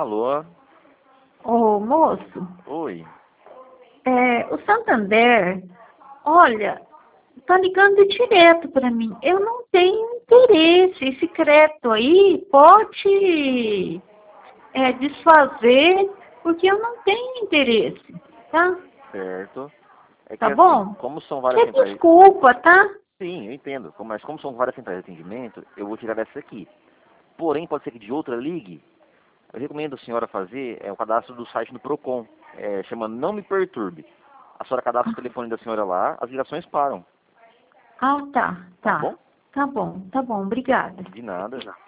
Alô? Ô, moço, Oi. o Santander, olha, tá ligando direto para mim. Eu não tenho interesse. Esse crédito aí pode desfazer, porque eu não tenho interesse, tá? Certo. É que Tá assim, bom? como são várias Você centrais... desculpa, tá? Sim, eu entendo. Mas como são várias centrais de atendimento, eu vou tirar dessa aqui. Porém, pode ser que de outra ligue. Eu recomendo a senhora fazer o cadastro do site do Procon. Chama Não Me Perturbe. A senhora cadastra o telefone da senhora lá, as ligações param. Ah, tá, Tá tá. bom? Tá bom, obrigada. De nada.